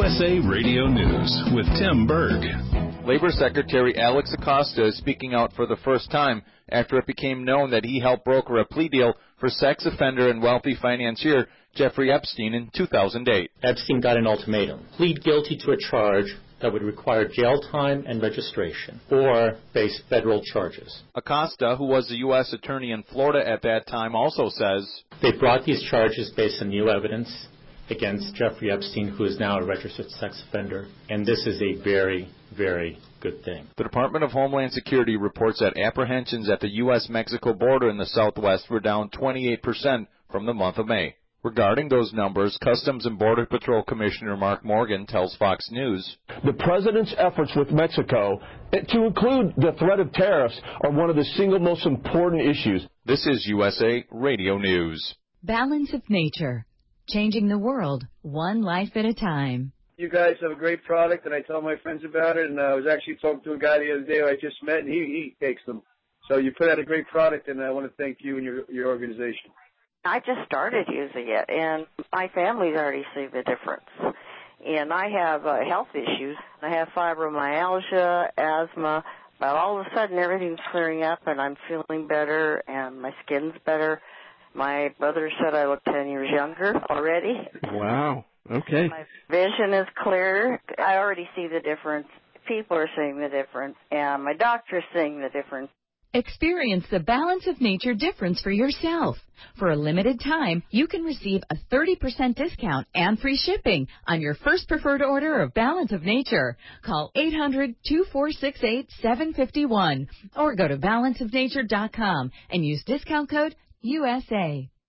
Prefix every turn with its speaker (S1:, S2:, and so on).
S1: USA Radio News with Tim Berg.
S2: Labor Secretary Alex Acosta is speaking out for the first time after it became known that he helped broker a plea deal for sex offender and wealthy financier Jeffrey Epstein in 2008.
S3: Epstein got an ultimatum: plead guilty to a charge that would require jail time and registration, or face federal charges.
S2: Acosta, who was the U.S. attorney in Florida at that time, also says
S3: they brought these charges based on new evidence against Jeffrey Epstein, who is now a registered sex offender, and this is a very, very good thing.
S2: The Department of Homeland Security reports that apprehensions at the U.S.-Mexico border in the southwest were down 28% from the month of May. Regarding those numbers, Customs and Border Patrol Commissioner Mark Morgan tells Fox News,
S4: the president's efforts with Mexico, to include the threat of tariffs, are one of the single most important issues.
S2: This is USA Radio News.
S5: Balance of Nature, changing the world one life at a time.
S6: You guys have a great product, and I tell my friends about it, and I was actually talking to a guy the other day who I just met, and he takes them. So you put out a great product, and I want to thank you and your organization.
S7: I just started using it, and my family's already seen the difference. And I have health issues. I have fibromyalgia, asthma, but all of a sudden everything's clearing up, and I'm feeling better, and my skin's better. My brother said I look 10 years younger already.
S8: Wow. Okay.
S7: My vision is clearer. I already see the difference. People are seeing the difference, and my doctor's seeing the difference.
S5: Experience the Balance of Nature difference for yourself. For a limited time, you can receive a 30% discount and free shipping on your first preferred order of Balance of Nature. Call 800-2468-751 or go to balanceofnature.com and use discount code USA.